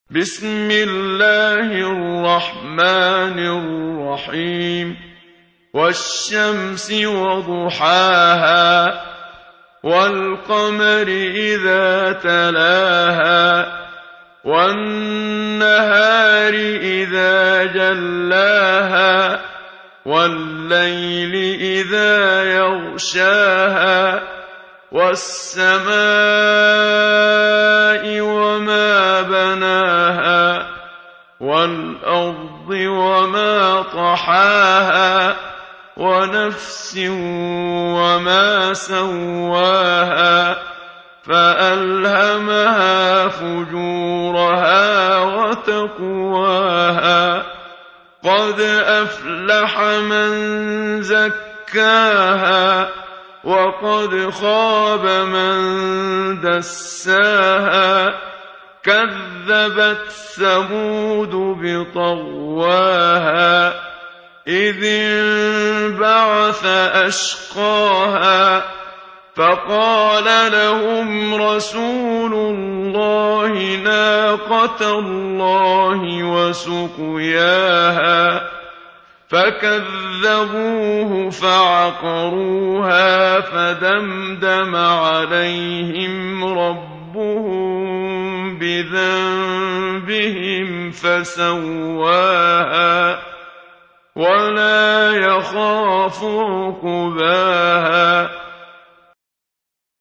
بسم الله الرحمن الرحيم والشمس وضحاها والقمر إذا تلاها والنهار إذا جلاها والليل إذا يغشاها والسماء وما بناها والأرض وما طحاها ونفس وما سواها فألهمها فجورها وتقواها قد أفلح من زكاها وقد خاب من دساها كذبت ثمود بطغواها إذ انبعث أشقاها فقال لهم رسول الله ناقة الله وسقياها فكذبوه فعقروها فدمدم عليهم ربهم بذنبهم فسواها ولا يخاف عقباها